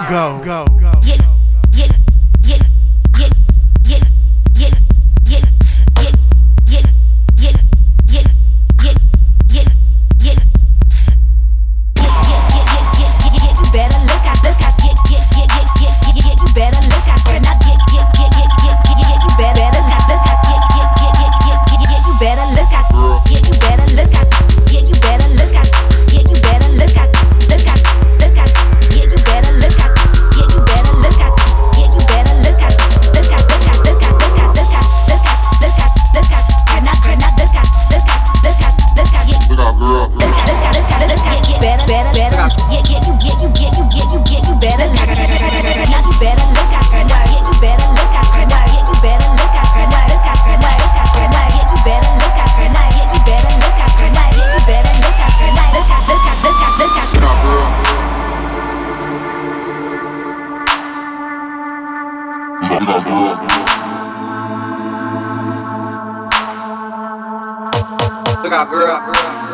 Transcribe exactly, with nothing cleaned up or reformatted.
go, go, go. Yeah, yeah, yeah, yeah, yeah, yeah, yeah, yeah, yeah, yeah, yeah, yeah, yeah, yeah. You better look out, look out, yeah, yeah, yeah, yeah, yeah, yeah, yeah. You better look out, and I yeah, yeah, yeah, yeah, yeah, yeah, yeah. You better look out, look out, yeah, yeah, yeah, yeah, yeah, yeah, yeah. You better look out, yeah, you better look out, yeah, you better look out, yeah, you better look out, look out, look out, yeah, you better look out, yeah, you better look out, yeah, you better look out, look out, look out, look out, look out, look out, look out, look out, look out, and I, and I look out, look out, look out, look out, yeah, Look out, girl. look out, look out, look out, look out, yeah, better, better, better, yeah, yeah, you get, you get, you get, you get, you better look out, now you better look out, now yeah, you better look out, now yeah, you better look out, now look out, now look out, now yeah, you better look out, now yeah, you better look out, now yeah, you better look out, now look out, look out, look out, look out. Look out, girl. Look out, girl. Look out, girl.